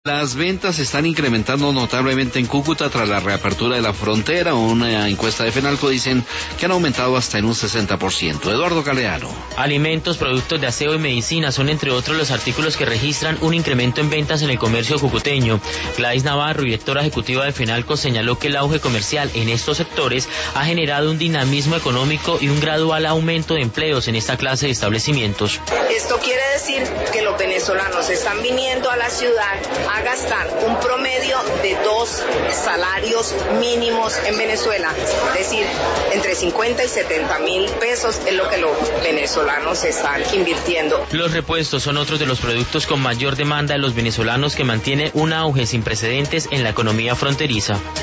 Las ventas se están incrementando notablemente en Cúcuta tras la reapertura de la frontera. Una encuesta de Fenalco dicen que han aumentado hasta en un 60%. Eduardo Galeano. Alimentos, productos de aseo y medicina son entre otros los artículos que registran un incremento en ventas en el comercio cucuteño. Gladys Navarro, directora ejecutiva de Fenalco, señaló que el auge comercial en estos sectores ha generado un dinamismo económico y un gradual aumento de empleos en esta clase de establecimientos. Esto quiere decir que los venezolanos están viniendo a la ciudad a gastar un promedio de 2 salarios mínimos en Venezuela, es decir, entre 50 y 70 mil pesos es lo que los venezolanos están invirtiendo. Los repuestos son otros de los productos con mayor demanda de los venezolanos que mantiene un auge sin precedentes en la economía fronteriza.